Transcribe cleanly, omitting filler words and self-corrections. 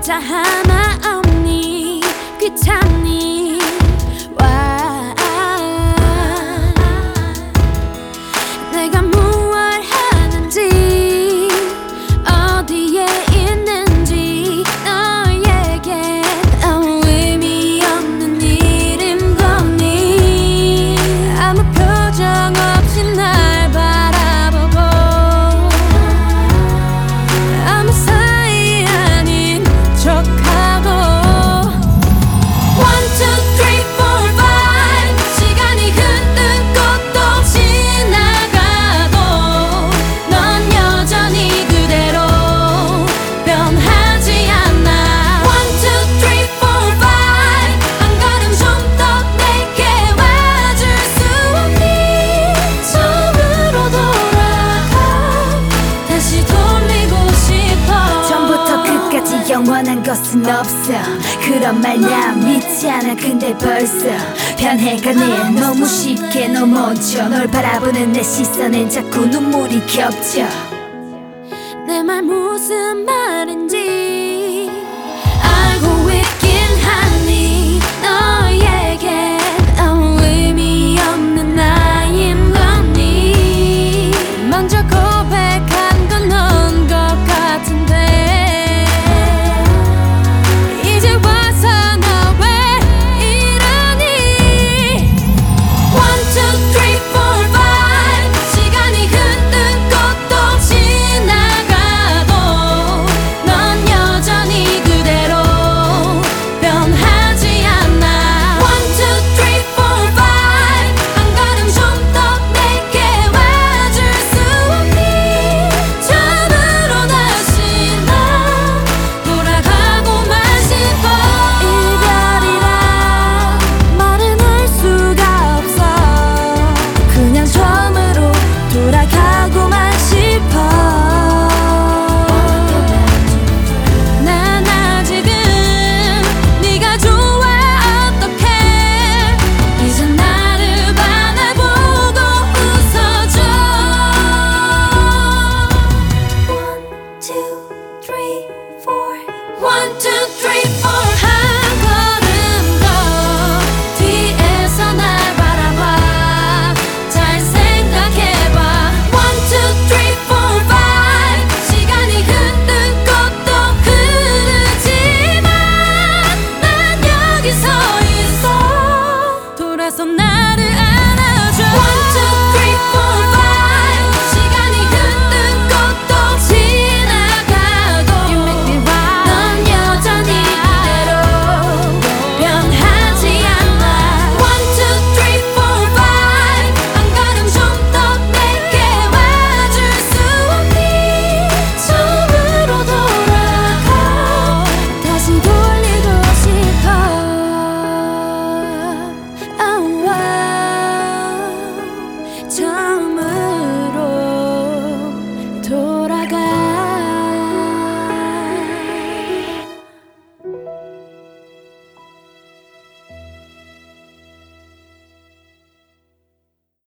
자 하나 없니 귀찮니 와 내가 무얼 하는지 어디에 있는지 너에게 아무 의미 없는 일인 거니 아무 표정 없이 날 바라보고 아무 사이 아닌 척하고 One, two, three, four, five 시간이 흐른 것도 지나가고 넌 여전히 그대로 변하지 않아 One, two, three, four, five 한 걸음 좀 더 내게 와줄 수 없니 처음으로 돌아가 다시 돌리고 싶어 처음부터 끝까지 영원한 것은 없어 그런 말 난 믿지 않아 근데 벌써 변해가네 너무 쉽게 너 멈춰 널 바라보는 내 시선엔 자꾸 눈물이 겹쳐 내 말 무슨 말인지 알고 있긴 하니 너에게 아무 의미 없는 나인 거니 먼저 고백한 건 넌 것 같은데 이제 와서 너 왜 이러니 One, two, three, four, five 시간이 흐른 것도 지나가고 넌 여전히 그대로 변하지 않아 One, two, three, four, five 한 걸음 좀 더 내게 와줄 수 없니 처음으로 다시 나 돌아가고만 싶어 이별이란 말은 할 수가 없어 그냥 처음으로 돌아가고만 싶어 난 아직은 네가 좋아 어떡해 이제 나를 바라보고 웃어줘 One, two, three, four One, two, three, four 한 걸음 더 뒤에서 날 바라봐 잘 생각해봐 One, two, three, four, five 시간이 흐른 것도 흐르지만 난 여기 서 있어 돌아서 나를 안아줘 One, two, three, four, five 시간이 흐른 것도 지나가고 You make me wild 넌 여전히 그대로 변하지 않아 One, two, three, four, five 한 걸음 좀 더 내게 와줄 수 없니 처음으로 돌아가 다시 돌리고 싶어 처음으로